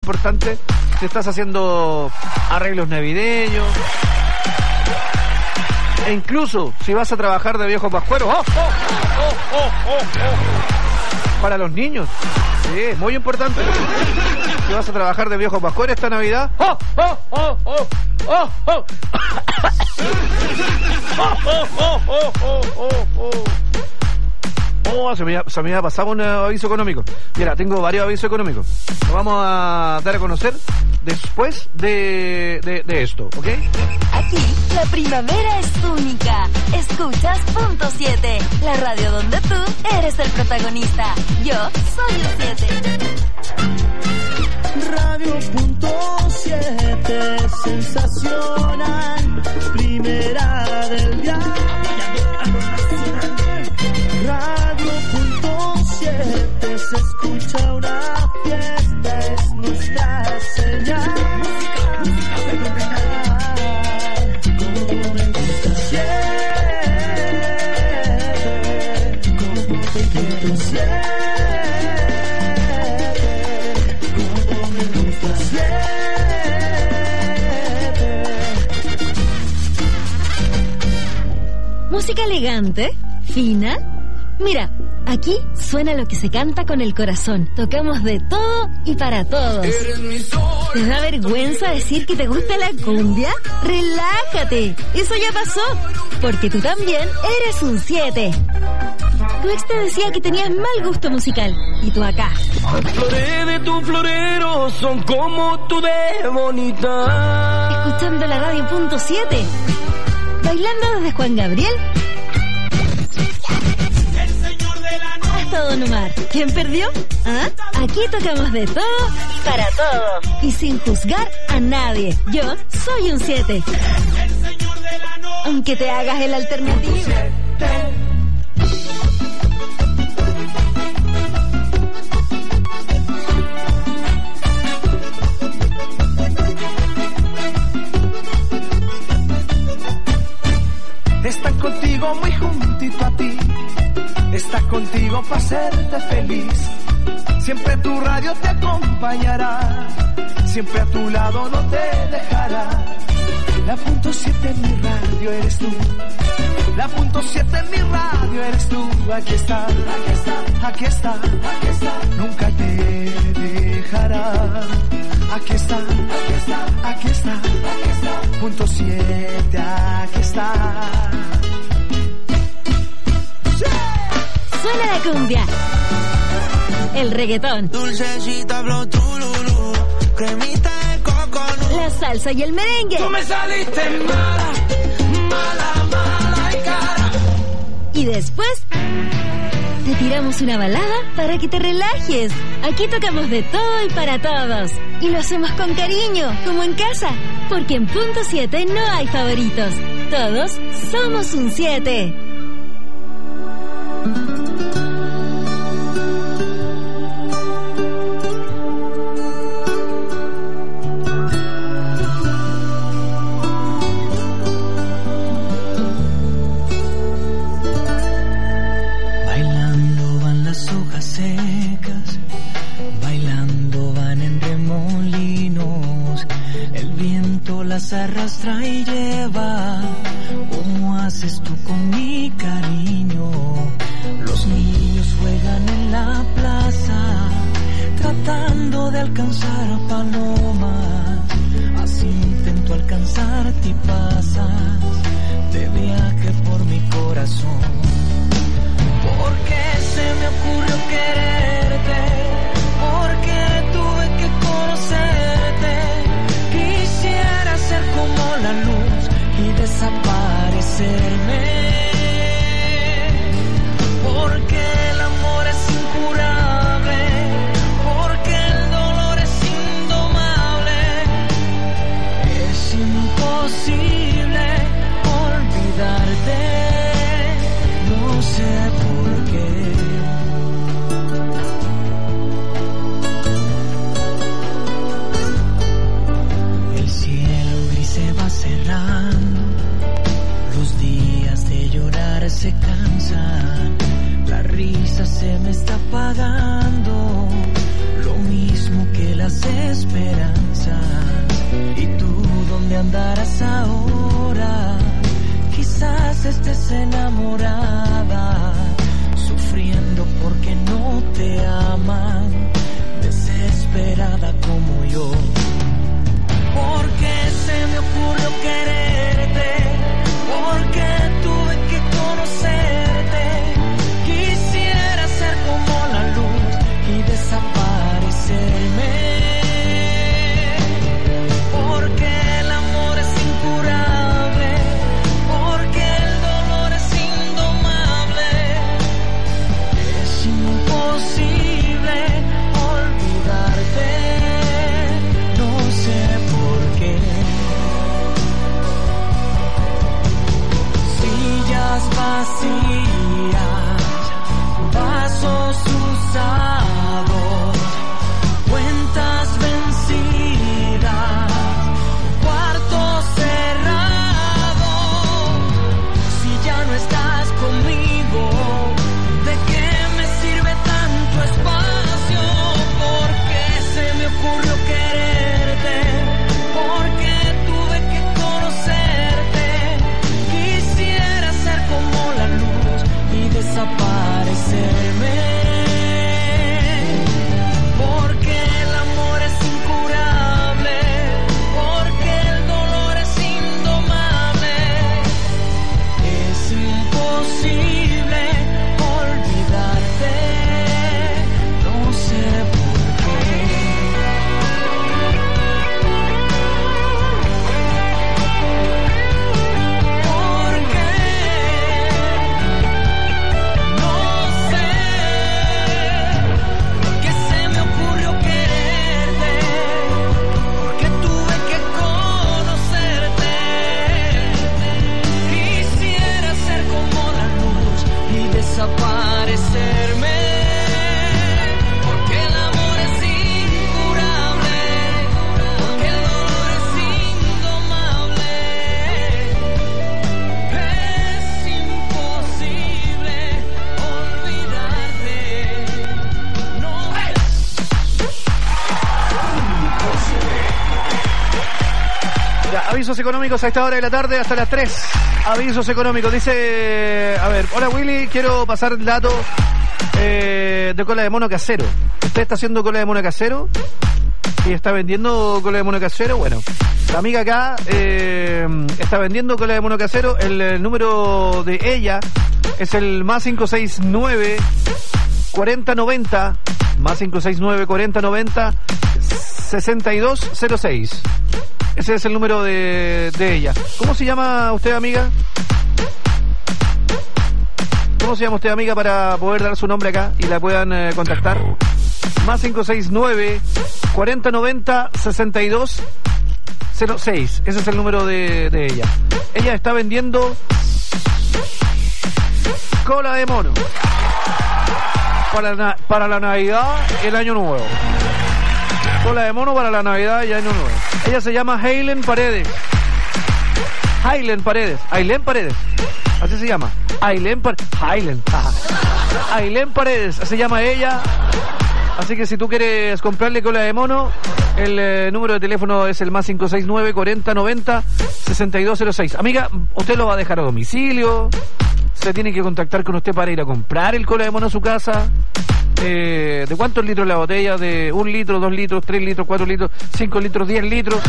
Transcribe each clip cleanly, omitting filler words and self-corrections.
importante si estás haciendo arreglos navideños, e incluso si vas a trabajar de viejo pascuero. Para los niños, sí, es muy importante. Si vas a trabajar de viejo pascuero esta Navidad, se me ha pasado un aviso económico. Mira, tengo varios avisos económicos. Lo vamos a dar a conocer después de esto, ¿ok? Aquí, la primavera es única. Escuchas Punto 7, la radio donde tú eres el protagonista. Yo soy un 7. Radio Punto 7, sensacional, primera del día. Radio Punto 7, se escucha una fiesta, es nuestra señal. Música elegante, fina. Mira, aquí suena lo que se canta con el corazón. Tocamos de todo y para todos. ¿Te da vergüenza decir que te gusta la cumbia? Relájate, eso ya pasó, porque tú también eres un 7. Tu ex te decía que tenías mal gusto musical, y tú acá. Las flores de tu florero son como tú de bonita. Escuchando la radio Punto 7. Bailando desde Juan Gabriel hasta Don Omar. ¿Quién perdió? ¿Ah? Aquí tocamos de todo y para todo, y sin juzgar a nadie. Yo soy un 7. Aunque te hagas el alternativo. Está contigo muy juntito a ti, está contigo para hacerte feliz. Siempre tu radio te acompañará, siempre a tu lado no te dejará. La Punto 7 en mi radio eres tú, la Punto 7 en mi radio eres tú. Aquí está, aquí está, aquí está, aquí está, nunca te dejará. Aquí está, aquí está, aquí está, aquí está, Punto 7, aquí está. Suena la cumbia, el reggaetón, Dulcecita, flow, tululú, cremita de coco, la salsa y el merengue. Tú me saliste mala, mala, mala y cara. Y después te tiramos una balada para que te relajes. Aquí tocamos de todo y para todos, y lo hacemos con cariño, como en casa, porque en Punto 7 no hay favoritos. Todos somos un 7. Bailando van las hojas secas, bailando van en remolinos, el viento las arrastra y lleva. ¿Cómo haces tú con mi cariño? Los niños juegan en la plaza, tratando de alcanzar a palomas. Así intento alcanzarte y pasas de viaje por mi corazón. Porque se me ocurrió quererte, porque tuve que conocerte. Quisiera ser como la luz y desaparecerme. Porque el amor es incurable, porque el dolor es indomable. Es imposible olvidarte, no sé por qué. El cielo gris se va cerrando, los días de llorar se cansan, la risa se me está apagando, lo mismo que las esperanzas. esperanzas. ¿Y tú dónde andarás ahora? Quizás estés enamorada, sufriendo porque no te aman, desesperada como yo. Porque se me ocurrió quererte, porque tuve que conocerte. Quisiera ser como la luz y desaparecerme. Porque el amor es incurable, porque el dolor es indomable. Es imposible olvidarte, no sé por qué. Sillas vacías, vasos usados, cuentas vencidas, cuarto cerrado. Si ya no estás conmigo, ¿de qué me sirve tanto espacio? Porque se me ocurrió quererte, porque tuve que conocerte. Quisiera ser como la luz y desaparecerme. Porque el amor es incurable, porque el dolor es indomable. Es imposible olvidarte, no sé por qué. Porque no sé que se me ocurrió quererte, porque tuve que conocerte. Quisiera ser como la luz y desaparecerme. Porque el amor es incurable, porque el dolor es indomable. Es imposible olvidarte. No Ya, avisos económicos a esta hora de la tarde hasta las 3. Avisos económicos. Dice, a ver, hola Willy, quiero pasar el dato de cola de mono casero. ¿Usted está haciendo cola de mono casero? ¿Y está vendiendo cola de mono casero? Bueno, la amiga acá está vendiendo cola de mono casero. El número de ella es el más 569 4090, más 569 4090 6206. Ese es el número de ella. ¿Cómo se llama usted, amiga? ¿Cómo se llama usted, amiga, para poder dar su nombre acá y la puedan contactar? Más 569 4090 6206. Ese es el número de ella. Ella está vendiendo cola de mono para la Navidad y el Año Nuevo. Cola de mono para la Navidad y Año Nuevo. Ella se llama Aileen Paredes. Aileen Paredes. Aileen Paredes. Así se llama. Aileen Paredes. Se llama ella. Así que si tú quieres comprarle cola de mono, el número de teléfono es el más 569 4090 6206. Amiga, ¿usted lo va a dejar a domicilio? ¿Se tiene que contactar con usted para ir a comprar el cola de mono a su casa? ¿De cuántos litros la botella? ¿De 1 litro, 2 litros, 3 litros, 4 litros, 5 litros, 10 litros?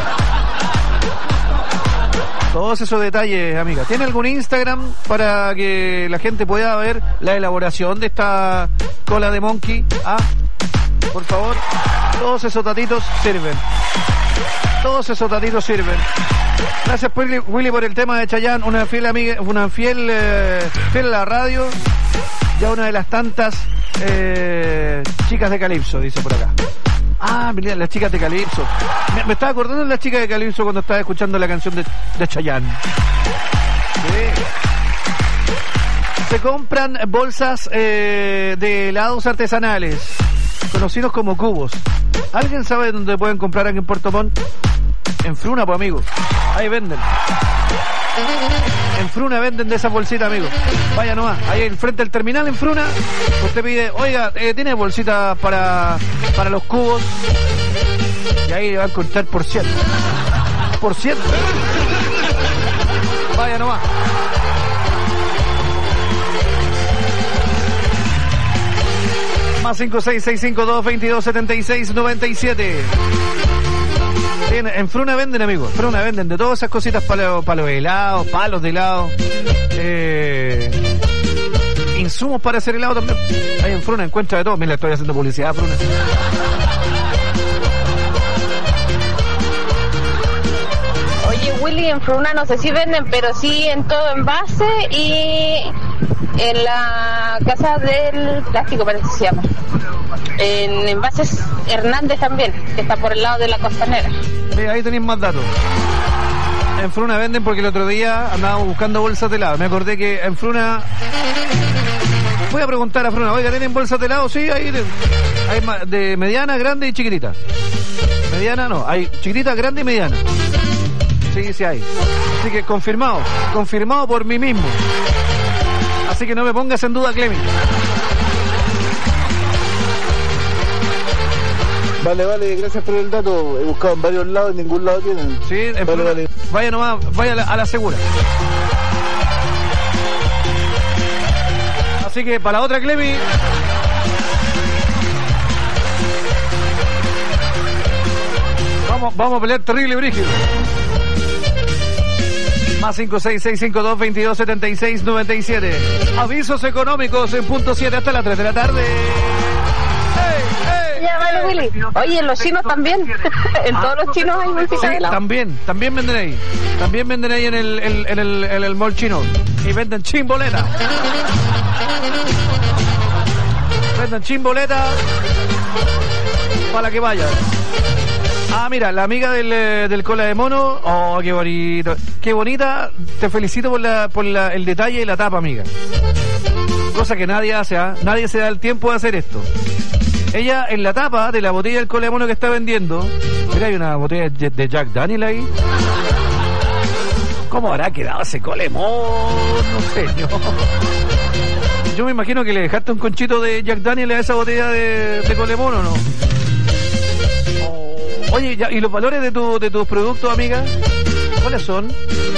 Todos esos detalles, amiga. ¿Tiene algún Instagram para que la gente pueda ver la elaboración de esta cola de monkey? Ah, por favor. Todos esos datitos sirven. Todos esos datitos sirven. Gracias, Willy, por el tema de Chayanne. Una fiel amiga, una fiel a la radio. Ya una de las tantas chicas de Calypso, dice por acá. Ah, mira, las chicas de Calypso. Me estaba acordando de las chicas de Calypso cuando estaba escuchando la canción de Chayanne. Sí. Se compran bolsas de helados artesanales, conocidos como cubos. ¿Alguien sabe dónde pueden comprar aquí en Puerto Montt? En Fruna, pues, amigo. Ahí venden. En Fruna venden de esas bolsitas, amigo. Vaya nomás, ahí en frente del terminal en Fruna, usted pide, oiga, ¿tiene bolsitas para los cubos? Y ahí va a encontrar por ciento. Por ciento. Vaya nomás. Más 56652227697. En Fruna venden, amigos. Fruna venden de todas esas cositas para los helados, palos de helado. Insumos para hacer helado también. Ahí en Fruna encuentra de todo. Mira, estoy haciendo publicidad, Fruna. Oye, Willy, en Fruna no sé si venden, pero sí en todo envase y en la casa del plástico, parece que se llama. En envases Hernández también, que está por el lado de la Costanera. Mira, ahí tenéis más datos. En Fruna venden porque el otro día andábamos buscando bolsas de helado. Me acordé que en Fruna... Voy a preguntar a Fruna, oiga, ¿tienen bolsas de helado? Sí, hay de mediana, grande y chiquitita. Mediana no, hay chiquitita, grande y mediana. Sí hay. Así que confirmado por mí mismo. Así que no me pongas en duda, Clemen. Vale, gracias por el dato. He buscado en varios lados, en ningún lado tienen. Sí, vale. Vaya nomás, vaya a la segura. Así que para la otra, Clemi. Vamos a pelear terrible, brígido. Más 56652227697. Avisos económicos en punto 7 hasta las 3 de la tarde. Ya vale, Willy. Oye, en los chinos también. En todos los chinos hay música de helado. También venden ahí. También venden ahí en el mall chino. Y venden chimboleta. Venden chimboleta para que vayan. Ah, mira, la amiga del cola de mono. Oh, qué bonito. Qué bonita. Te felicito por el detalle y la tapa, amiga. Cosa que nadie hace, ¿eh? Nadie se da el tiempo de hacer esto. Ella, en la tapa de la botella del cola de mono que está vendiendo, mira, hay una botella de Jack Daniel ahí. ¿Cómo habrá quedado ese cola de mono, señor? Yo me imagino que le dejaste un conchito de Jack Daniel a esa botella de cola de mono, ¿no? Oye, ¿y los valores de tus productos, amiga? ¿Cuáles son?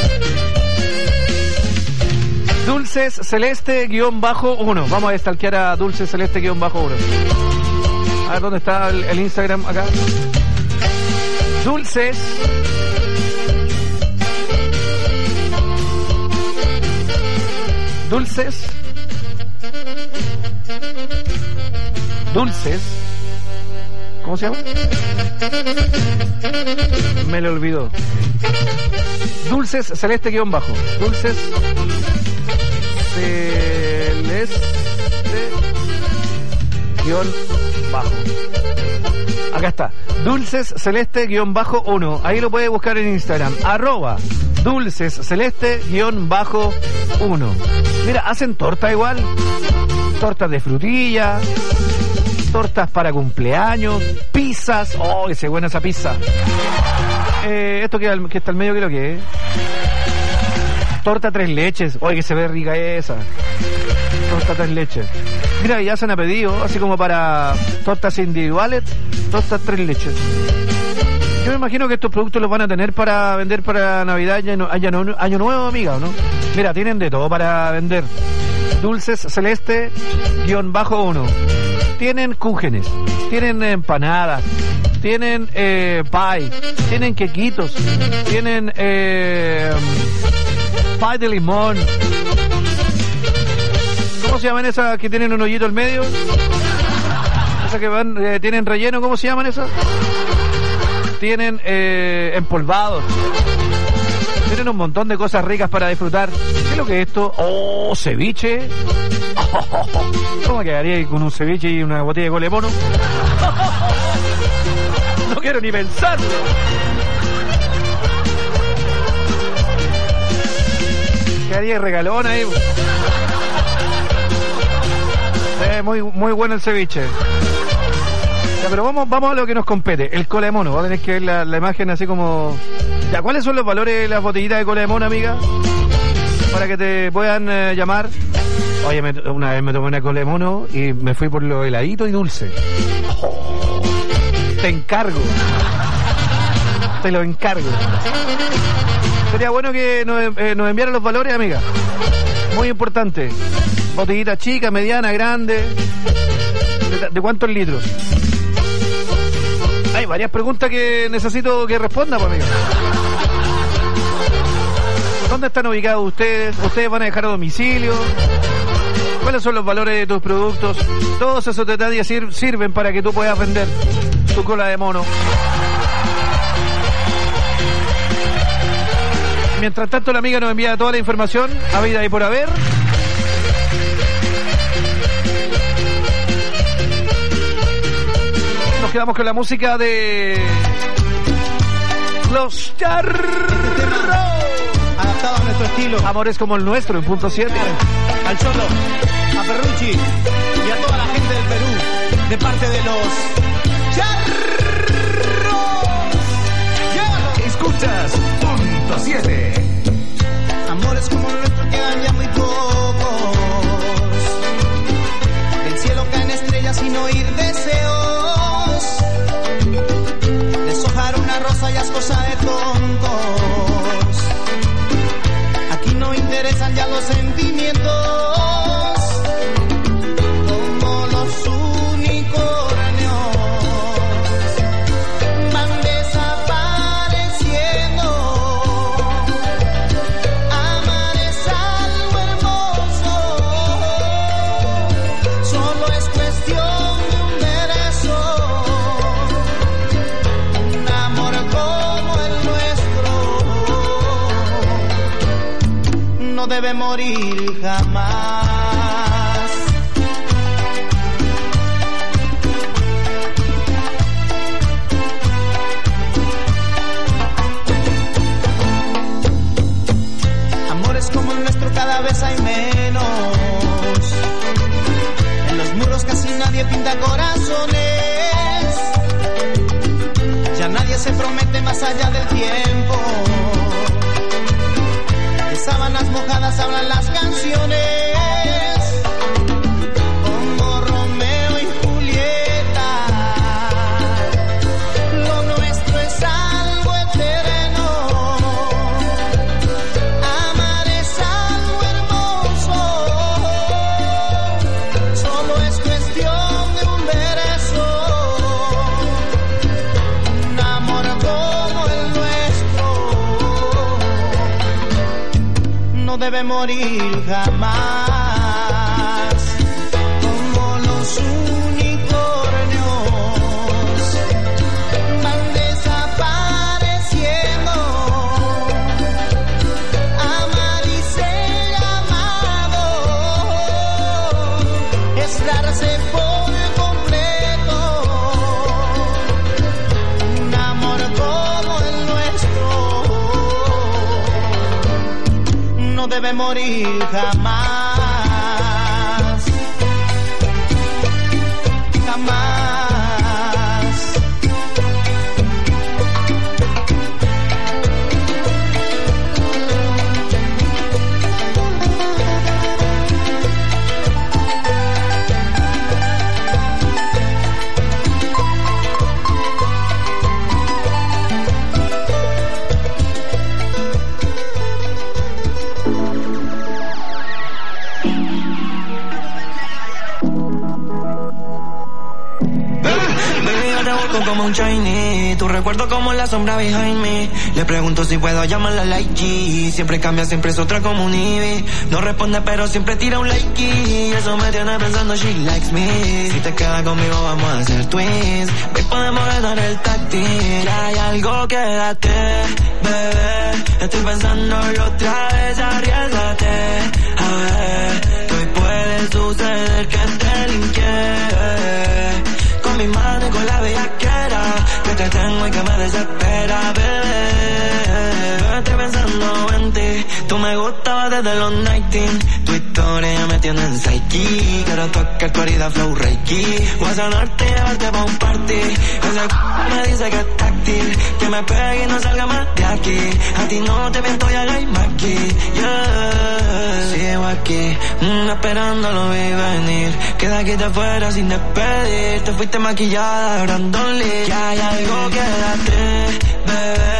Dulces Celeste-1. Vamos a stalkear a Dulces Celeste-1. A ver, ¿dónde está el Instagram? Acá. Dulces ¿cómo se llama? Me lo olvidó. Dulces Celeste-. Dulces Celeste-. Acá está. Dulces Celeste-1. Ahí lo puede buscar en Instagram. @Dulces Celeste-1. Mira, hacen torta igual. Tortas de frutilla. Tortas para cumpleaños, pizzas. Oh, que se buena esa pizza. Esto que está al medio, ¿qué es lo que es? Torta 3 leches. Oye, que se ve rica esa. Torta 3 leches. Mira, ya se han pedido, así como para tortas individuales, tortas 3 leches. Yo me imagino que estos productos los van a tener para vender para Navidad, Año Nuevo, amiga, ¿o no? Mira, tienen de todo para vender. Dulces Celeste-1. Tienen cúgenes, tienen empanadas, tienen pie, tienen quequitos, tienen pie de limón. ¿Cómo se llaman esas que tienen un hoyito al medio? Esas que tienen relleno, ¿cómo se llaman esas? Tienen empolvados. Tienen un montón de cosas ricas para disfrutar. ¿Qué es lo que es esto? ¡Oh, ceviche! ¿Cómo quedaría con un ceviche y una botella de cola de mono? No quiero ni pensarlo. Quedaría regalón ahí. Muy bueno el ceviche. Ya, pero vamos a lo que nos compete. El cola de mono. Vos tenés que ver la imagen así como... Ya, ¿cuáles son los valores de las botellitas de cola de mono, amiga? Para que te puedan llamar. Oye, una vez me tomé una cola de mono y me fui por lo heladito y dulce. Oh, te encargo. Te lo encargo. Sería bueno que nos enviaran los valores, amiga. Muy importante. Botellita chica, mediana, grande. ¿De cuántos litros? Hay varias preguntas que necesito que responda, pues, amiga. ¿Dónde están ubicados ustedes? ¿Ustedes van a dejar a domicilio? ¿Cuáles son los valores de tus productos? Todos esos detalles sirven para que tú puedas vender tu cola de mono. Mientras tanto, la amiga nos envía toda la información, habida y por haber. Nos quedamos con la música de Los Charros. Adaptado a nuestro estilo. Amores como el nuestro, en punto 7. Al Cholo, a Perrucci y a toda la gente del Perú, de parte de los Charros. Escuchas punto 7. Amores como el nuestro quedan ya muy pocos. Del cielo caen estrellas sin oír deseos. Deshojar una rosa ya es cosa de tontos. Aquí no interesan ya los sentimientos. Como los unicornios van desapareciendo. Amar es algo hermoso. Solo es cuestión de un beso. Un amor como el nuestro no debe morir jamás. Amores como el nuestro cada vez hay menos. En los muros casi nadie pinta corazones. Ya nadie se promete más allá del tiempo. De sábanas mojadas hablan las canciones. Como Romeo y Julieta. Lo nuestro es algo eterno. Amar es algo hermoso. Solo es cuestión de un beso. Un amor como el nuestro no debe morir jamás. Como los unicornios van desapareciendo. Amar y ser amado es darse por completo. Un amor como el nuestro no debe morir jamás. Jamás. Como un Chinese, tu recuerdo como la sombra behind me. Le pregunto si puedo llamarla like G. Siempre cambia, siempre es otra como un Ivy. No responde pero siempre tira un like y eso me tiene pensando she likes me. Si te quedas conmigo vamos a hacer twins. Hoy podemos ganar el táctil. Hay algo, quédate, bebé. Estoy pensándolo otra vez, arriesgate. A ver, que hoy puede suceder que te linke. Con mi mano y con la bellaquera que te tengo y que me desespera, bebé. Estoy pensando en ti. Tú me gustabas desde los 19. Tu historia me tiene en psyche. Quiero tocar tu herida flow reiki. Voy a sanarte y llevarte pa' un party. Ese me dice que es táctil. Que me pegue y no salga más de aquí. A ti no te miento y hagáis aquí. Yeah. Sigo aquí, esperando lo vi venir. Queda aquí de fuera sin despedir. Te fuiste maquillada, Brandon Lee. Que hay algo, quédate, bebé.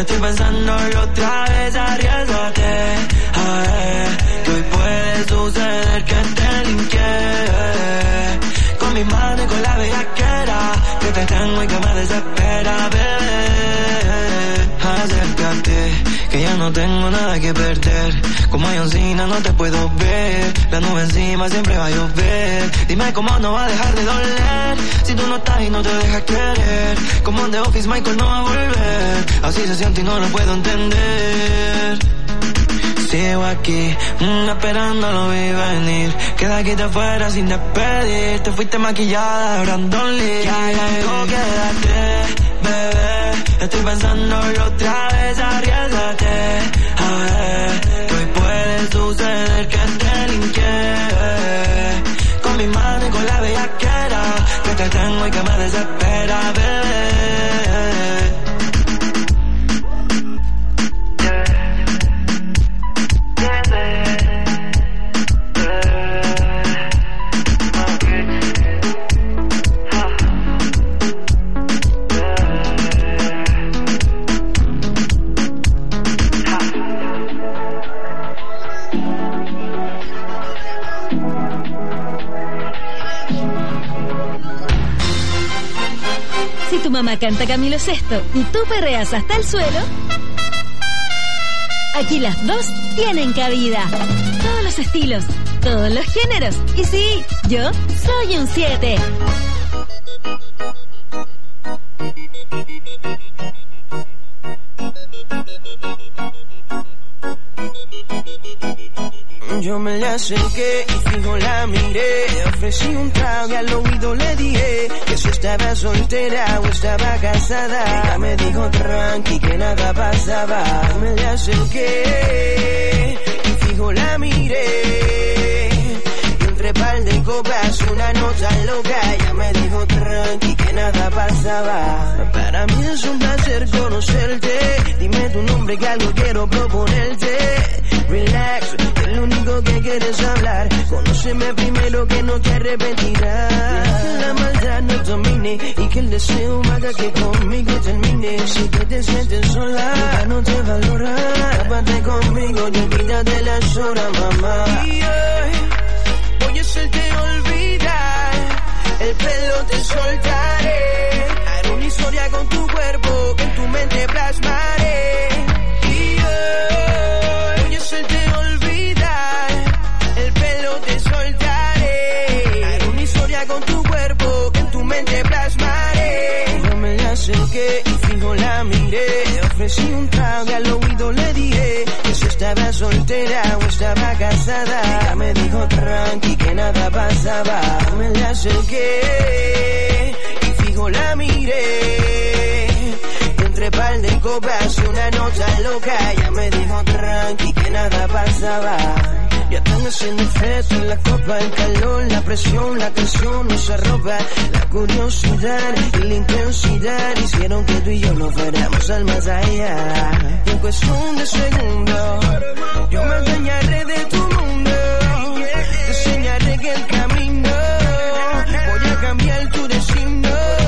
Estoy pensándolo otra vez, arriésgate. Que hoy puede suceder que te linké. Con mi mano y con la bellaquera que te tengo y que me desespera, bebé. Acércate, que ya no tengo nada que perder. Como hay encina no te puedo ver. La nube encima siempre va a llover. Dime cómo no va a dejar de doler si tú no estás y no te dejas querer. Como en The Office Michael no va a volver. Así se siente y no lo puedo entender. Sigo aquí, esperando lo vi venir. Que de aquí te fuera sin despedir. Te fuiste maquillada, Brandon Lee. Ya llegó, quédate, bebé. Estoy pensándolo otra vez, arriésgate. Que hoy puede suceder que te linké. Con mi mano y con la bellaquera que te tengo y que me desespera, bebé. Si tu mamá canta Camilo Sesto y tú perreas hasta el suelo, aquí las dos tienen cabida. Todos los estilos, todos los géneros. Y sí, yo soy un 7. Yo me le acerqué y fijo la miré. Ofrecí un trago y al oído le dije que si estaba soltera o estaba casada. Ella me dijo tranqui que nada pasaba. Me le acerqué y fijo la miré. Y entre par de copas una nota loca. Ella me dijo tranqui que nada pasaba. Para mí es un placer conocerte. Dime tu nombre que algo quiero proponerte. Relax, que es lo único que quieres hablar. Conóceme primero que no te arrepentirás. Que la maldad no domine y que el deseo haga que conmigo termine. Si te sientes sola, ya no te valora. Tápate conmigo y olvídate las horas, mamá. Y hoy voy a hacerte olvidar. El pelo te soltaré. Haré una historia con tu cuerpo que en tu mente plasmaré. Hacerte olvidar, el pelo te soltaré. Haré una historia con tu cuerpo que en tu mente plasmaré. Yo me la acerqué y fijo la miré. Ofrecí un trago y al oído le dije que si estaba soltera o estaba casada. Ella me dijo tranqui que nada pasaba. Me la acerqué y fijo la miré. Entre par de copas y una nota loca. Ella me dijo tranqui que nada pasaba. Ya están haciendo efecto en la copa, el calor, la presión, la tensión nos arropa. La curiosidad y la intensidad hicieron que tú y yo nos fuéramos al más allá. Y en cuestión de segundos yo me enseñaré de tu mundo. Te enseñaré que el camino voy a cambiar tu destino.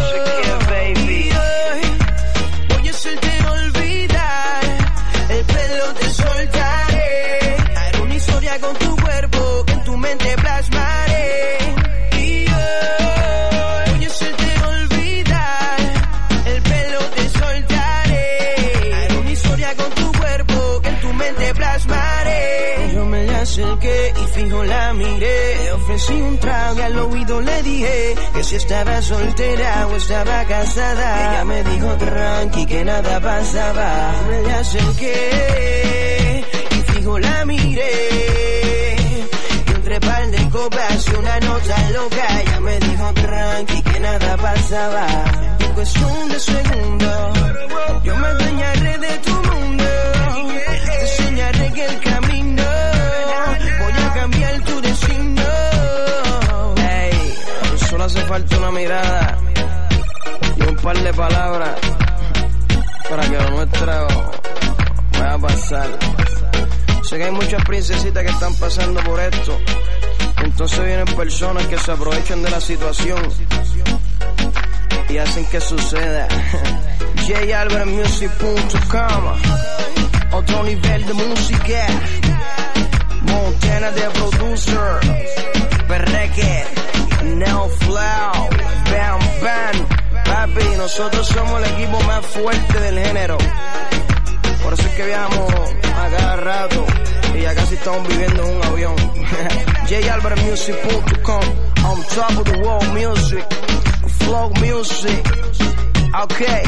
Hacerte olvidar, el pelo te soltaré. Haré una historia con tu cuerpo que en tu mente plasmaré. Y hoy voy a hacerte olvidar, el pelo te soltaré. Haré una historia con tu cuerpo que en tu mente plasmaré. Yo me la acerqué y fijo la miré. Ofrecí un trago y al oído le dije que si estaba soltera o estaba casada. Ella me dijo tranqui que nada pasaba. Me la acerqué y fijo la miré. Y entre par de copas y una nota loca. Ella me dijo tranqui que nada pasaba. Y en cuestión de segundos yo me enseñaré de tu mundo. Te enseñaré que el camino voy a cambiar tu destino. Hey, solo hace falta una mirada y un par de palabras para que lo nuestro vaya a pasar. Sé que hay muchas princesitas que están pasando por esto. Entonces vienen personas que se aprovechan de la situación y hacen que suceda. JAlvarezmusic.com. Otro nivel de música. Montana de producer. Perreque. Now Flow. Bam Bam. Papi, nosotros somos el equipo más fuerte del género. Por eso es que viajamos a cada rato. Y ya casi estamos viviendo en un avión. JAlvarezmusic.com. On top of the world music. Flow music. Okay.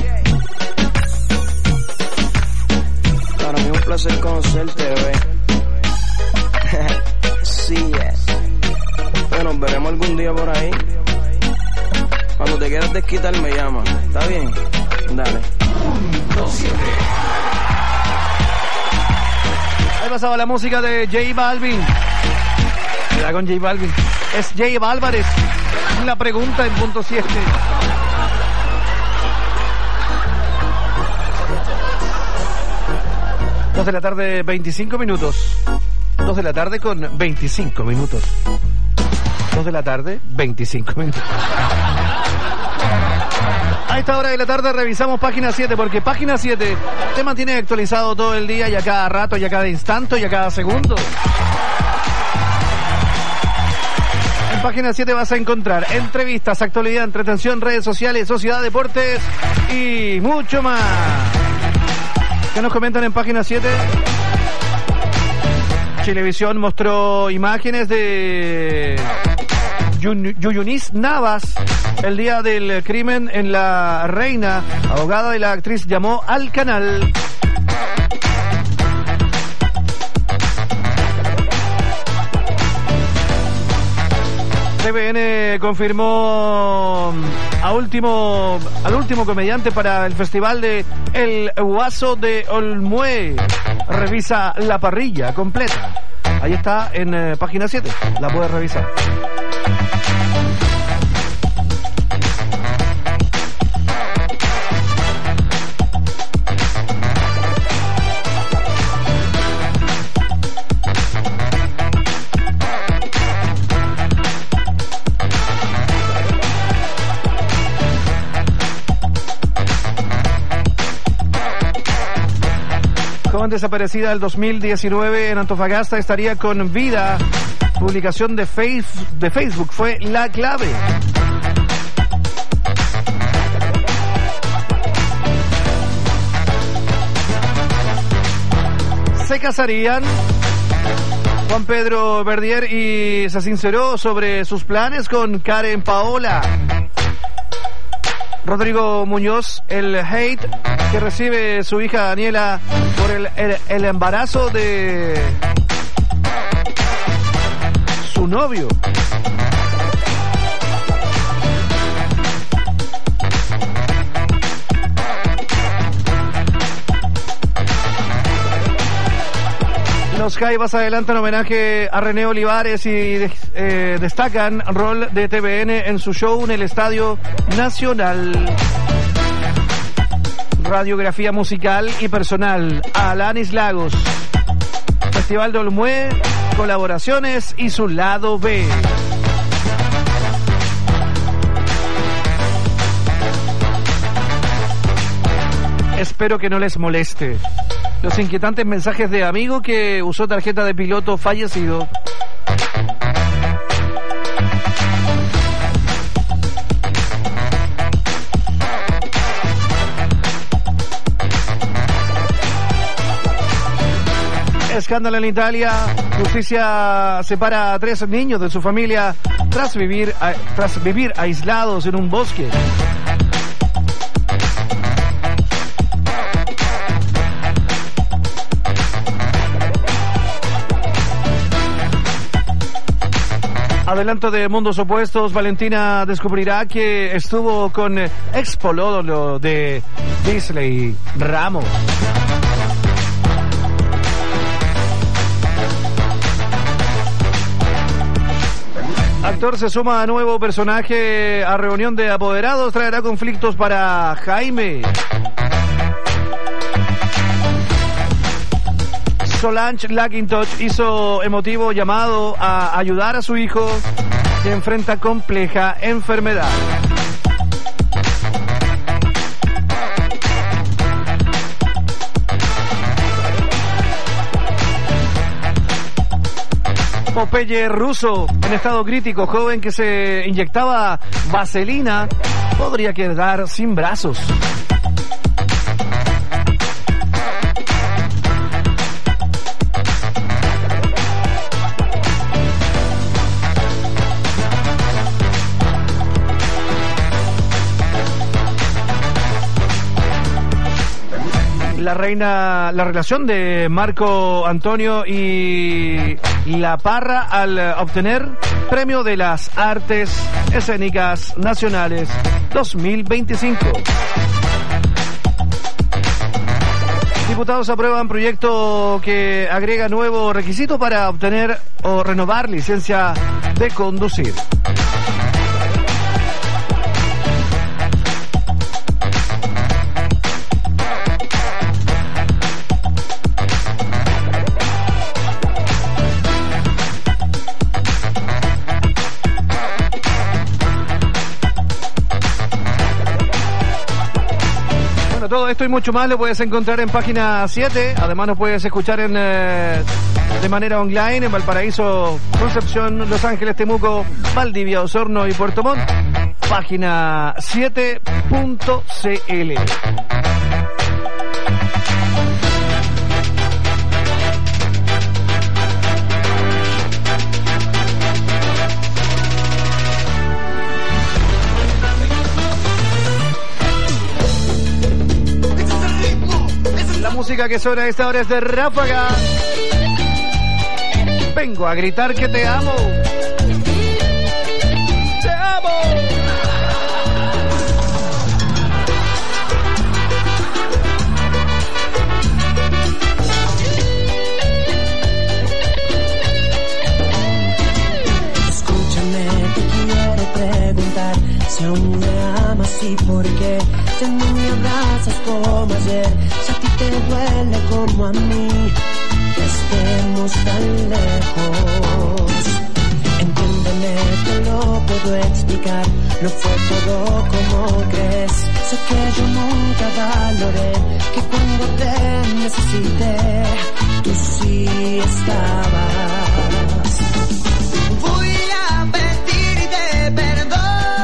Para mí es un placer conocerte, bebé. Sí, bueno, nos veremos algún día por ahí. Cuando te quieras desquitar me llama. ¿Está bien? Dale. Ahí pasaba la música de J Balvin. Mira con J Balvin. Es J Álvarez. La pregunta en punto 7. Dos de la tarde, 25 minutos. 2 de la tarde con 25 minutos. 2 de la tarde, 25 minutos. A esta hora de la tarde revisamos página 7, porque página 7 te mantiene actualizado todo el día y a cada rato, y a cada instante, y a cada segundo. En página 7 vas a encontrar entrevistas, actualidad, entretención, redes sociales, sociedad, deportes y mucho más. ¿Qué nos comentan en página 7? Chilevisión mostró imágenes de Yuyunis Navas el día del crimen en La Reina. Abogada de la actriz llamó al canal. TVN confirmó al último comediante para el festival de El Guaso de Olmué. Revisa la parrilla completa. Ahí está en página 7. La puedes revisar. Joven desaparecida del 2019 en Antofagasta estaría con vida. Publicación de Facebook fue la clave. Se casarían. Juan Pedro Verdier y se sinceró sobre sus planes con Karen Paola. Rodrigo Muñoz, el hate que recibe su hija Daniela por el embarazo de su novio. Los Jaivas adelantan homenaje a René Olivares y destacan rol de TVN en su show en el Estadio Nacional. Radiografía musical y personal a Alanis Lagos. Festival de Olmué, colaboraciones y su lado B. Espero que no les moleste los inquietantes mensajes de amigo que usó tarjeta de piloto fallecido. Escándalo en Italia. Justicia separa a 3 niños de su familia tras vivir aislados en un bosque. Adelanto de Mundos Opuestos. Valentina descubrirá que estuvo con ex pololo de Disney, Ramos. Actor se suma a nuevo personaje a reunión de apoderados. Traerá conflictos para Jaime. Solange Lackintosh hizo emotivo llamado a ayudar a su hijo que enfrenta compleja enfermedad. Popeye ruso en estado crítico, joven que se inyectaba vaselina, podría quedar sin brazos. La relación de Marco Antonio y La Parra al obtener Premio de las Artes Escénicas Nacionales 2025. Diputados aprueban proyecto que agrega nuevo requisito para obtener o renovar licencia de conducir. Todo esto y mucho más lo puedes encontrar en página 7. Además nos puedes escuchar de manera online en Valparaíso, Concepción, Los Ángeles, Temuco, Valdivia, Osorno y Puerto Montt. Página 7.cl. Música que suena a esta hora es de Ráfaga. Vengo a gritar que te amo. ¡Te amo! Escúchame, te quiero preguntar si aún me amas y por qué ya no me abrazas como ayer. Te duele como a mí que estemos tan lejos. Entiéndeme, te lo puedo explicar. No fue todo como crees. Sé que yo nunca valoré que cuando te necesité tú sí estabas. Voy a pedirte perdón.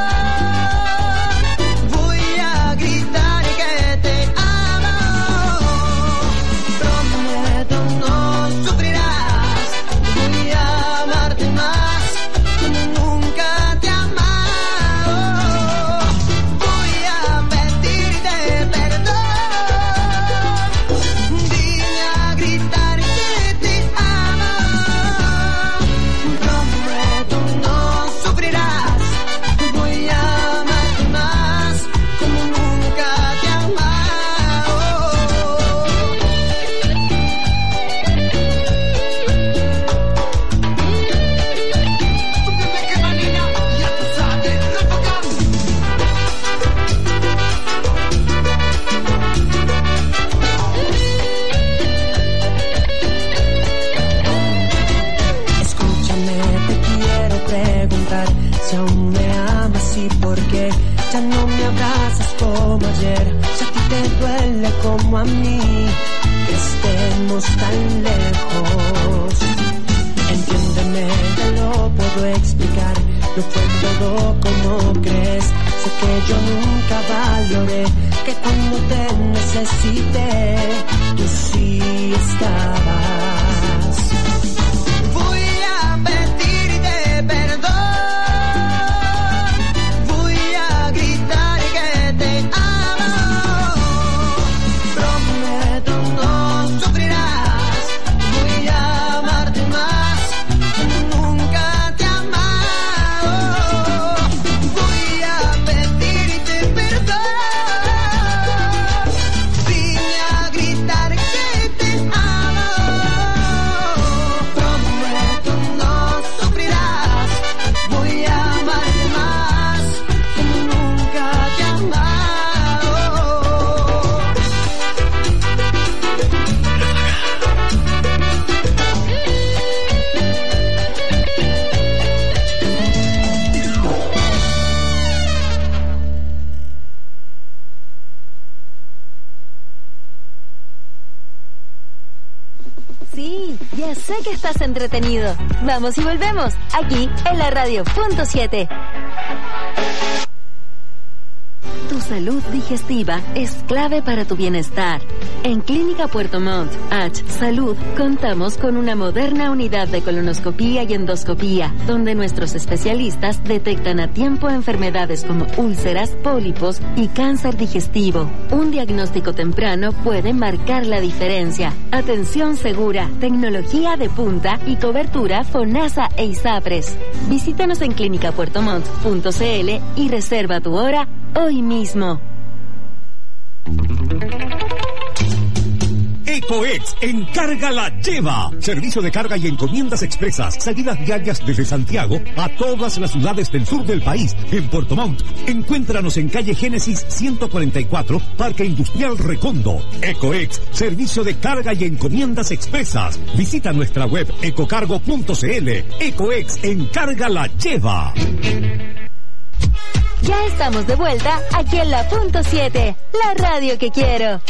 Como a mí, que estemos tan lejos. Entiéndeme, te lo puedo explicar. No fue todo como crees. Sé que yo nunca valoré que cuando te necesité, tú sí estabas. Voy a pedirte perdón. Sí, ya sé que estás entretenido. Vamos y volvemos, aquí en la radio punto 7. Tu salud digestiva es clave para tu bienestar. En Clínica Puerto Montt, H Salud, contamos con una moderna unidad de colonoscopía y endoscopía, donde nuestros especialistas detectan a tiempo enfermedades como úlceras, pólipos y cáncer digestivo. Un diagnóstico temprano puede marcar la diferencia. Atención segura, tecnología de punta y cobertura FONASA e ISAPRES. Visítanos en clinicapuertomont.cl y reserva tu hora hoy mismo. Ecoex Encarga la Lleva. Servicio de carga y encomiendas expresas. Salidas diarias desde Santiago a todas las ciudades del sur del país. En Puerto Montt, encuéntranos en calle Génesis 144, Parque Industrial Recondo. Ecoex, servicio de carga y encomiendas expresas. Visita nuestra web ecocargo.cl. Ecoex Encarga la Lleva. Ya estamos de vuelta aquí en la punto 7, la radio que quiero.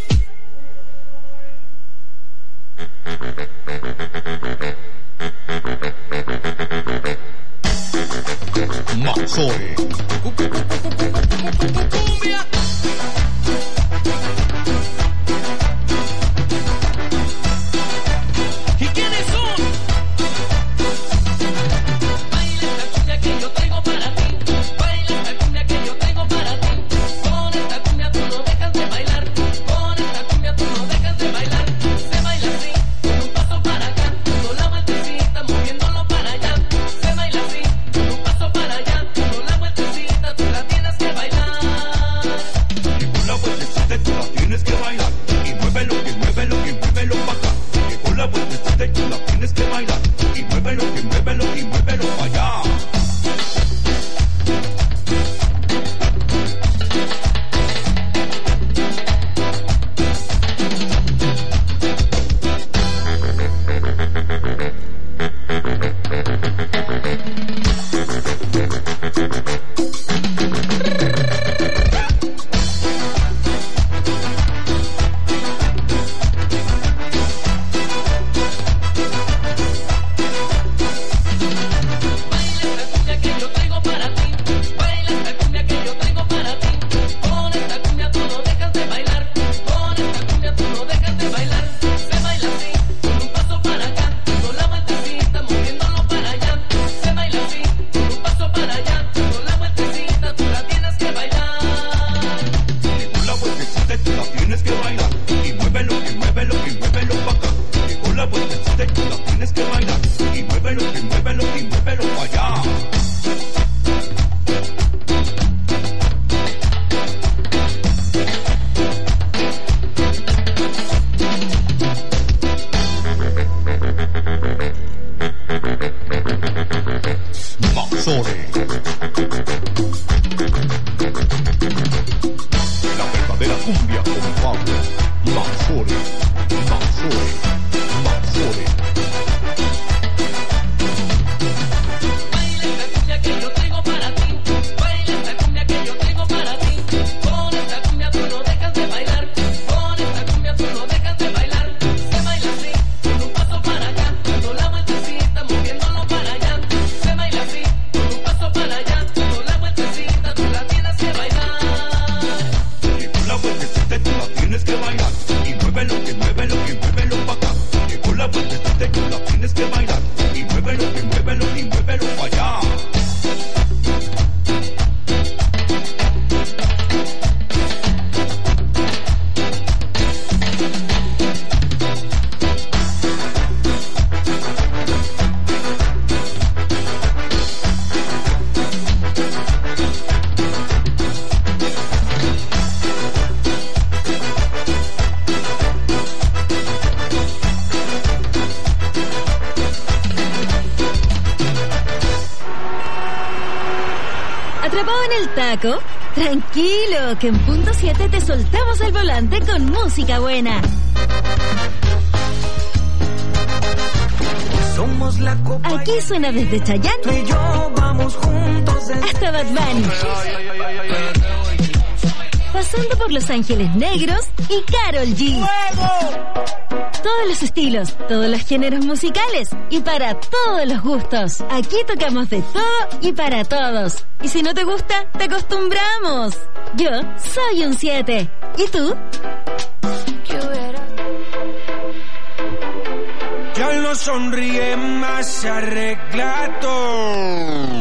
Mazore. ¿Y quiénes son? Baila esta cumbia que yo traigo para ti. Baila esta cumbia que yo traigo para ti. Con esta cumbia tú no dejas de bailar. Con esta cumbia tú no dejas de bailar. Se baila así, con un paso para acá, dando la vueltecita, moviéndolo para allá. Se baila así, con un paso para allá, dando la vueltecita, tú la tienes que bailar. Y con la vueltecita tú la tienes que bailar. Y muévelo, que muévelo, que muévelo para acá. Y con la vueltecita tú la tienes que bailar. Y muévelo, que muévelo, y muévelo para allá. Tranquilo, que en punto 7 te soltamos el volante con música buena. Somos la copa. Aquí suena desde Chayanne Tú y yo vamos juntos hasta Bad Bunny, pasando por Los Ángeles Negros y Karol G. todos los estilos, todos los géneros musicales y para todos los gustos. Aquí tocamos de todo y para todos. Y si no te gusta, te acostumbramos. Yo soy un 7. ¿Y tú? Ya no sonríe más, se arregla todo.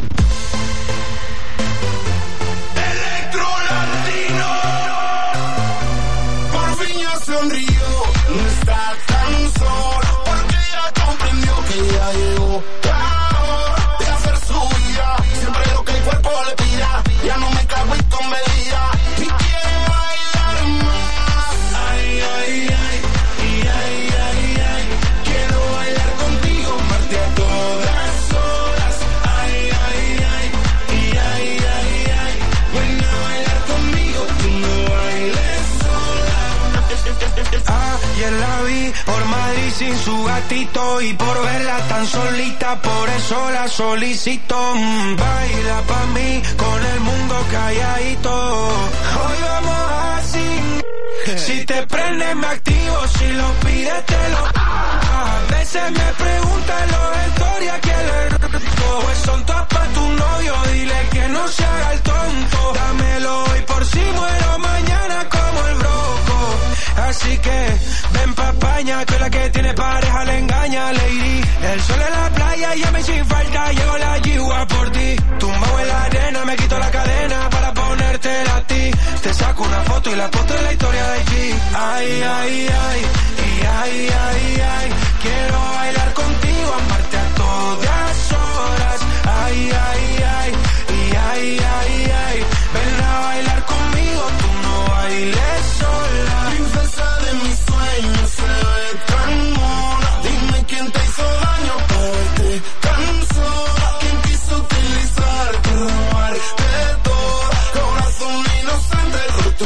Sonrió, no está tan solo, porque ya comprendió que ya llegó la hora de hacer su vida. Siempre lo que el cuerpo le pida, ya no me cago en con medida, y quiere bailar más. Ay, ay, ay, y ay, ay, ay, quiero bailar contigo, amarte a todas horas. Ay, ay, ay, y ay, ay, ay, ven a bailar conmigo, tú no bailes sola. Ayer la vi por Madrid sin su gatito y por verla tan solita, por eso la solicito. Baila pa' mí con el mundo calladito. Hoy vamos así. Si te prende me activo, si lo pides te lo. A veces me preguntan los stories que le rico. Pues son todas pa' tu novio, dile que no se haga el tonto. Dámelo hoy por si muero mañana como el broco. Así que ven pa' España, que la que tiene pareja le engaña, lady. El sol en la playa, llame sin falta, llego la yigua por ti. Tumbado en la arena, me quito la cadena para ponértela a ti. Te saco una foto y la foto de la historia de allí. Ay, ay, ay, y ay, ay, ay, quiero bailar contigo, amarte a todas horas. Ay, ay, ay, y ay, ay, ay, ven a bailar conmigo, tú no bailes sola. Princesa de mis sueños, se ve tan mona. Dime quién te hizo daño para verte tan sola. ¿Quién quiso utilizarte, robarte todo? Corazón inocente, roto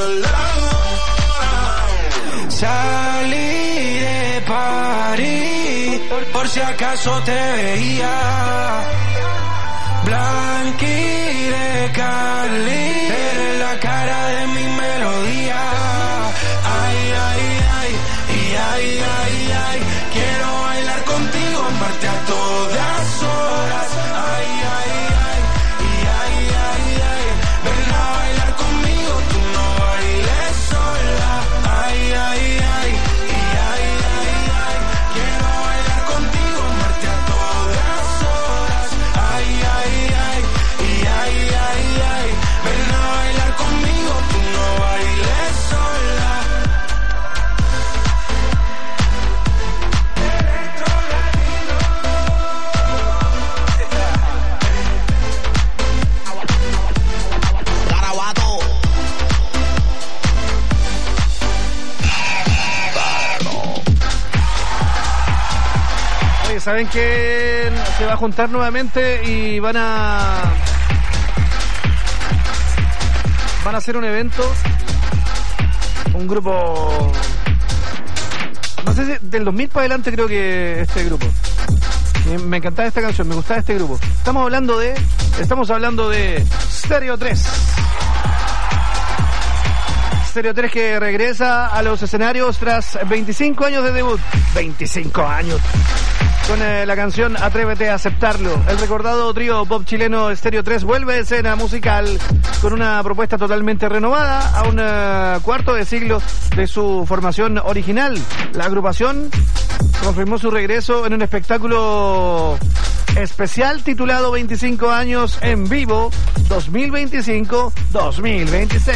la. Salí de París, por si acaso te veía. Blanqui de Cali, eres la cara de mi melodía. Ay, ay, ay, y ay, ay, ay, quiero bailar contigo, amarte a todas horas. Ay, ay, ay, y ay, ay, ay, ven a bailar conmigo, tú no bailes sola. Ay, ay, ay, y ay, ay, ay, quiero bailar contigo, amarte a todas horas. Ay, ay, ay, y ay, ay, ay, ven a bailar conmigo, tú no bailes sola. Oye, ¿saben que se va a juntar nuevamente y van a hacer un evento? Un grupo, no sé si del 2000 para adelante, creo que este grupo. Me encantaba esta canción, me gustaba este grupo. Estamos hablando de Stereo 3. Stereo 3 que regresa a los escenarios tras 25 años de debut. 25 años. Con la canción Atrévete a aceptarlo. El recordado trío pop chileno Stereo 3 vuelve a escena musical con una propuesta totalmente renovada a un cuarto de siglo de su formación original. La agrupación confirmó su regreso en un espectáculo especial titulado 25 años en vivo 2025-2026.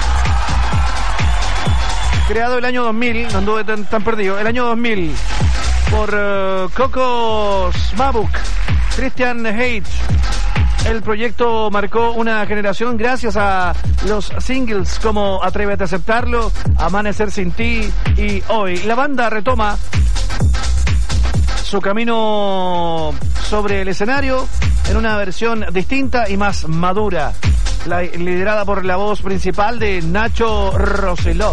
Creado el año 2000, no anduve tan perdido, el año 2000 por Coco Smabuk, Christian Hage. El proyecto marcó una generación gracias a los singles como Atrévete a aceptarlo, Amanecer sin ti y Hoy. La banda retoma su camino sobre el escenario en una versión distinta y más madura, liderada por la voz principal de Nacho Roselot.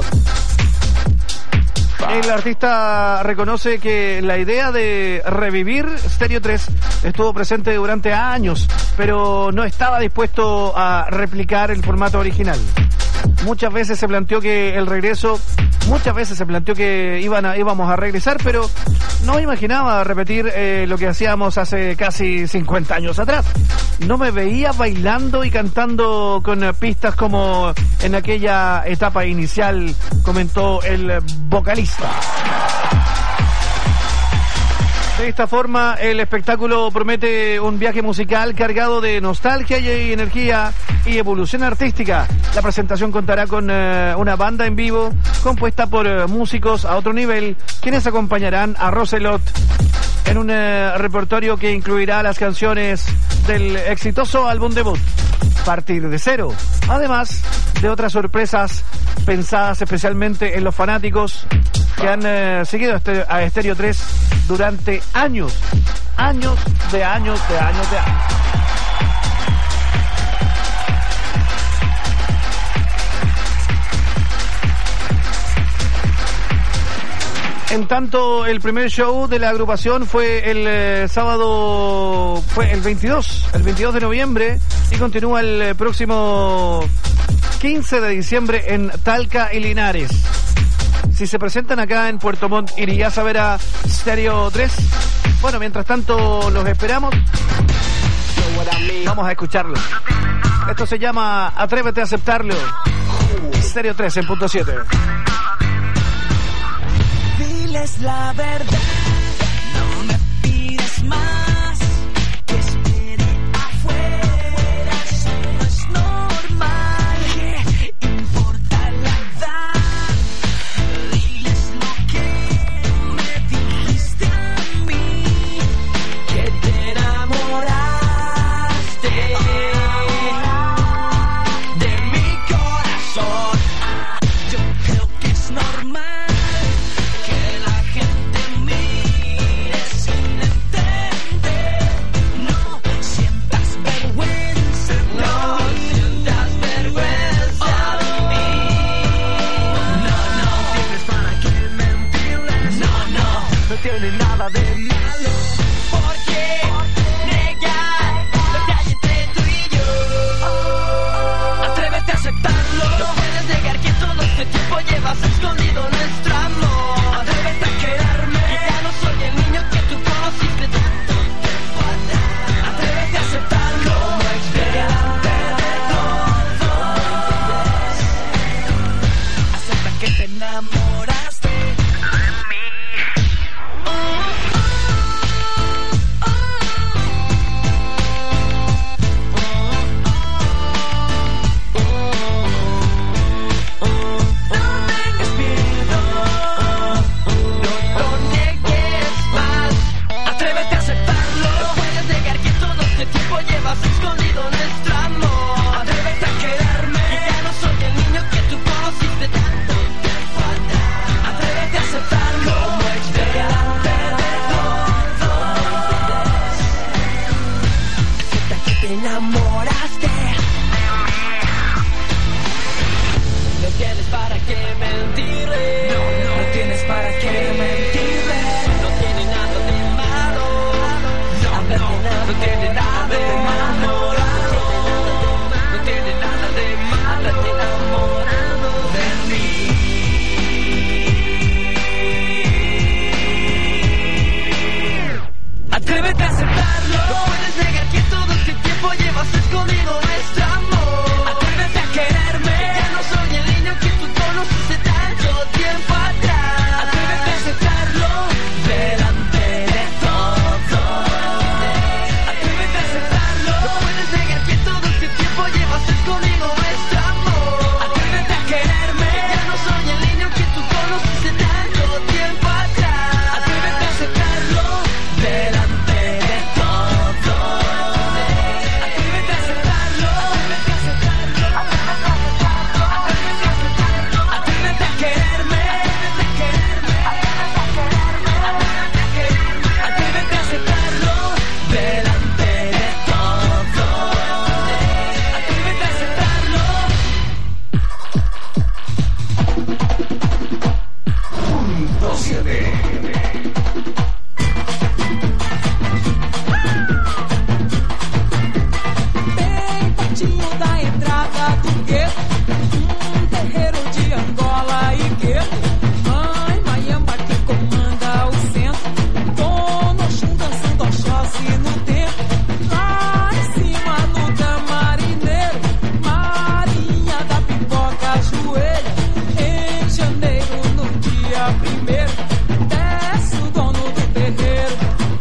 El artista reconoce que la idea de revivir Stereo 3 estuvo presente durante años, pero no estaba dispuesto a replicar el formato original. Muchas veces se planteó que el regreso, muchas veces se planteó que íbamos a regresar, pero no imaginaba repetir lo que hacíamos hace casi 50 años atrás. No me veía bailando y cantando con pistas como en aquella etapa inicial, comentó el vocalista. De esta forma, el espectáculo promete un viaje musical cargado de nostalgia y energía y evolución artística. La presentación contará con una banda en vivo compuesta por músicos a otro nivel, quienes acompañarán a Roselot en un repertorio que incluirá las canciones del exitoso álbum debut, Partir de Cero, además de otras sorpresas pensadas especialmente en los fanáticos que han seguido a Estéreo 3 durante años. En tanto, el primer show de la agrupación fue el sábado, fue el 22 de noviembre y continúa el próximo 15 de diciembre en Talca y Linares. Si se presentan acá en Puerto Montt, ¿irías a ver a Estéreo 3? Bueno, mientras tanto los esperamos. Vamos a escucharlo. Esto se llama Atrévete a aceptarlo. Estéreo 3 en punto 7. Diles la verdad, no me pidas más, que espere afuera, eso no es normal. ¿Qué importa la edad? Diles lo que me dijiste a mí, que te enamoraste de mi corazón. Yo creo que es normal que la gente mire sin entender. No sientas vergüenza, no sientas vergüenza de mí. No tienes para qué mentirles. No tiene nada de malo. ¿Por qué negar lo que hay entre tú y yo? Atrévete a aceptarlo. No puedes negar que todo este tiempo llevas escondido nuestro amor. Atrévete a quererme, que ya no soy el niño que tú conociste tanto tiempo atrás. Atrévete a aceptarlo, no esperarte de todo. Acepta que te enamoraste de mí. No tengas miedo, no lo niegues más. Atrévete a aceptarlo. No puedes negar que todo este tiempo llevas escondido nuestro amor. Atrévete a quererme, que ya no soy el niño que tú conociste tanto tiempo atrás. Atrévete primeiro. Desce o dono do terreiro.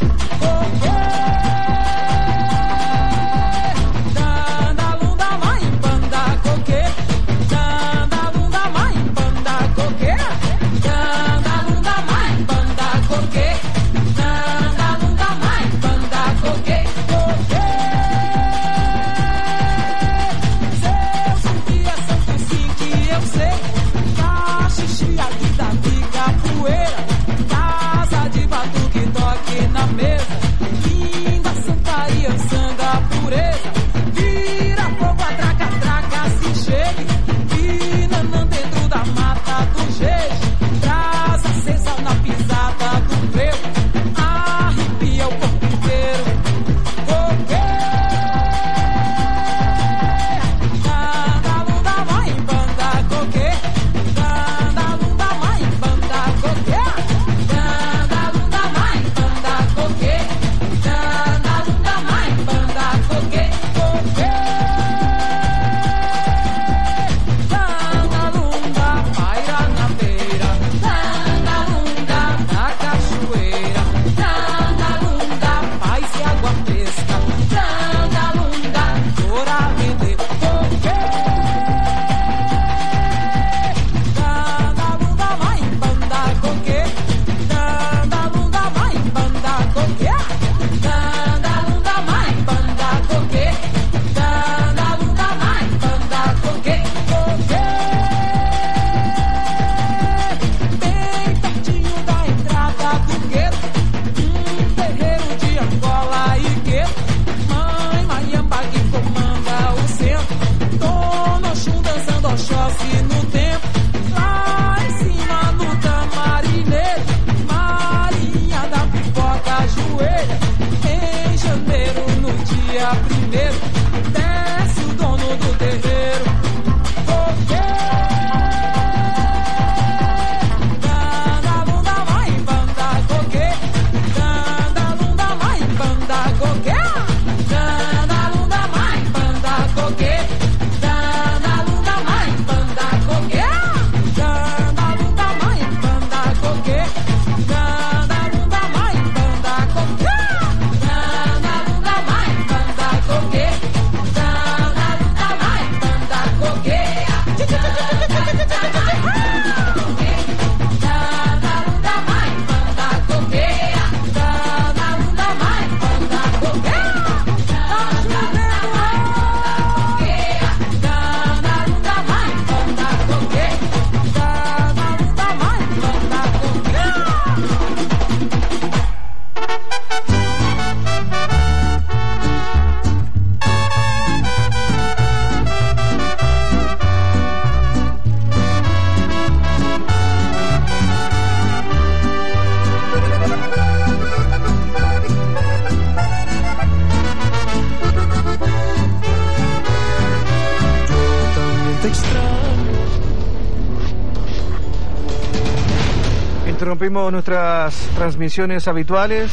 Interrumpimos nuestras transmisiones habituales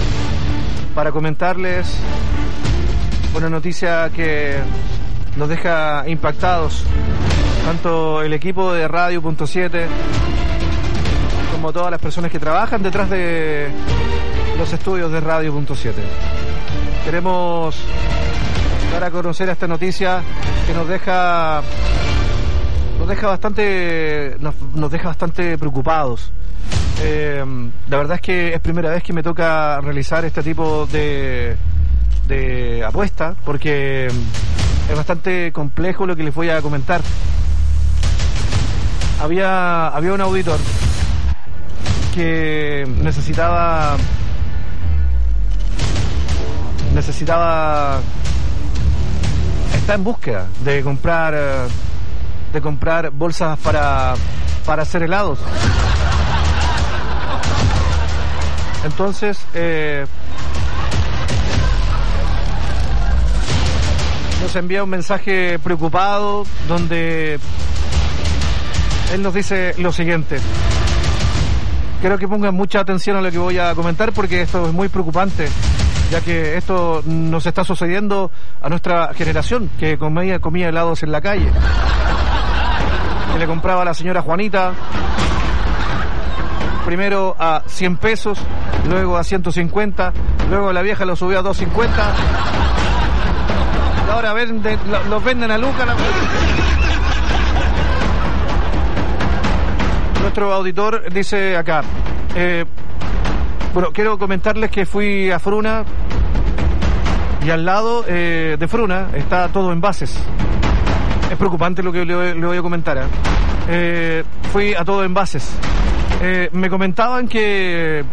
para comentarles una noticia que nos deja impactados, tanto el equipo de Radio.7 como todas las personas que trabajan detrás de los estudios de Radio.7. Queremos dar a conocer esta noticia que nos deja bastante preocupados. La verdad es que es primera vez que me toca realizar este tipo de apuesta, porque es bastante complejo lo que les voy a comentar. Había un auditor que necesitaba está en búsqueda de comprar bolsas para hacer helados. Entonces nos envía un mensaje preocupado donde él nos dice lo siguiente. Quiero que pongan mucha atención a lo que voy a comentar, porque esto es muy preocupante, ya que esto nos está sucediendo a nuestra generación, que comía helados en la calle, que le compraba a la señora Juanita, primero a 100 pesos, luego a 150, luego la vieja lo subió a 250. Y ahora los venden a lucas. Nuestro auditor dice acá, bueno, quiero comentarles que fui a Fruna y al lado de Fruna está todo envases. Es preocupante lo que le voy a comentar. Fui a todo envases. Me comentaban que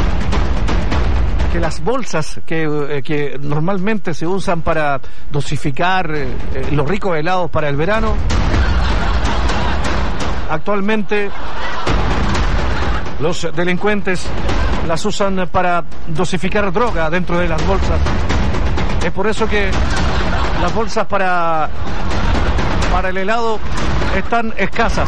las bolsas que normalmente se usan para dosificar los ricos helados para el verano, actualmente los delincuentes las usan para dosificar droga dentro de las bolsas. Es por eso que las bolsas para el helado están escasas.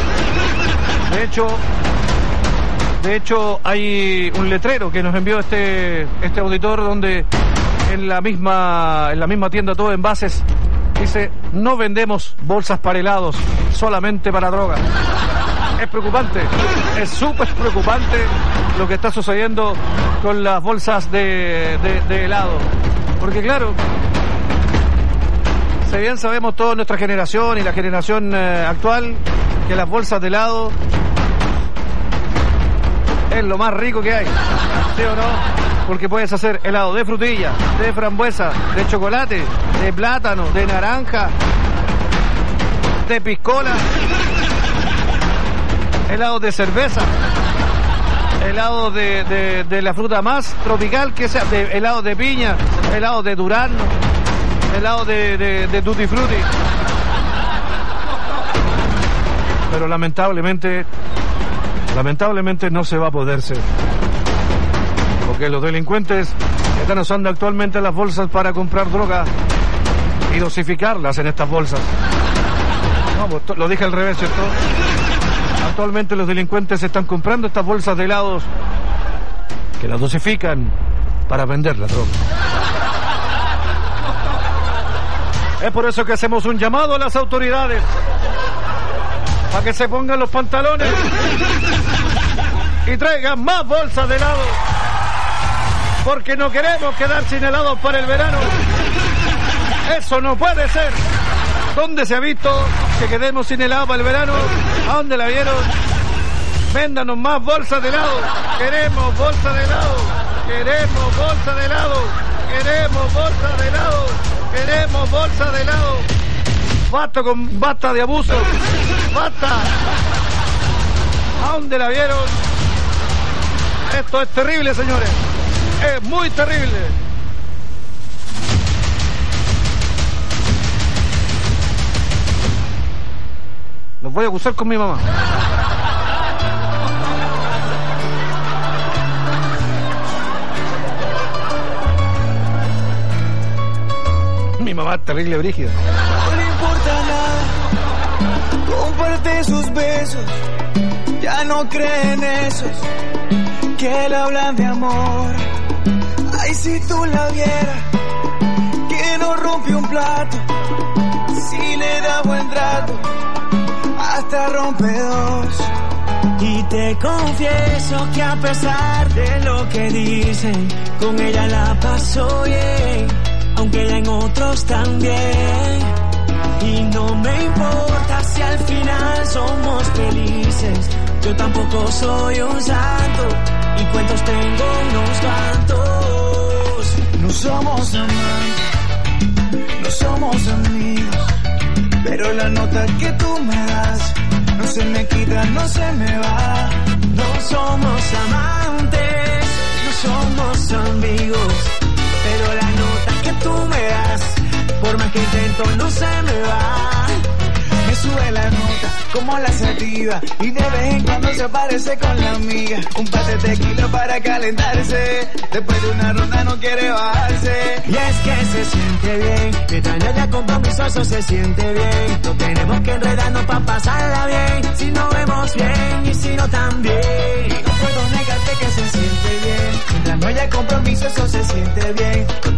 De hecho hay un letrero que nos envió este auditor donde en la misma tienda todo envases dice: no vendemos bolsas para helados, solamente para droga. Es preocupante, es súper preocupante lo que está sucediendo con las bolsas de helado. Porque claro, si bien sabemos toda nuestra generación y la generación actual que las bolsas de helado es lo más rico que hay, ¿sí o no? Porque puedes hacer helado de frutilla, de frambuesa, de chocolate, de plátano, de naranja, de piscola, helado de cerveza, helado de la fruta más tropical que sea, helado de piña, helado de durazno, helado de tutti frutti. Pero lamentablemente no se va a poder ser, porque los delincuentes están usando actualmente las bolsas para comprar droga y dosificarlas en estas bolsas. No, pues, lo dije al revés, ¿cierto? Actualmente los delincuentes están comprando estas bolsas de helados que las dosifican para vender la droga. Es por eso que hacemos un llamado a las autoridades para que se pongan los pantalones y traigan más bolsas de helado, porque no queremos quedar sin helados para el verano. Eso no puede ser. ¿Dónde se ha visto que quedemos sin helado para el verano? ¿A dónde la vieron? Véndanos más bolsas de helado. Queremos bolsas de helado. Queremos bolsas de helado. Queremos bolsas de helado. Queremos bolsas de helado. Basta de abuso. Basta. ¿A dónde la vieron? Esto es terrible, señores. Es muy terrible. Los voy a acusar con mi mamá. Mi mamá es terrible, brígida. No le importa nada, comparte sus besos, ya no cree en esos que le hablan de amor. Ay, si tú la vieras, que no rompe un plato, si le da buen trato, hasta rompe dos. Y te confieso que a pesar de lo que dicen, con ella la paso bien, aunque ella en otros también. Y no me importa si al final somos felices, yo tampoco soy un santo, y cuentos tengo unos cuantos. No somos amantes, no somos amigos, pero la nota que tú me das no se me quita, no se me va. No somos amantes, no somos amigos, pero la nota que tú me das, por más que intento, no se me va. Me sube la nota como la sativa y de vez en cuando se aparece con la amiga. Un par de tequila para calentarse, después de una ronda no quiere bajarse. Y es que se siente bien, mientras no haya compromiso eso se siente bien. No tenemos que enredarnos pa' pasarla bien, si no vemos bien y si no también. No puedo negarte que se siente bien, mientras no haya compromiso eso se siente bien.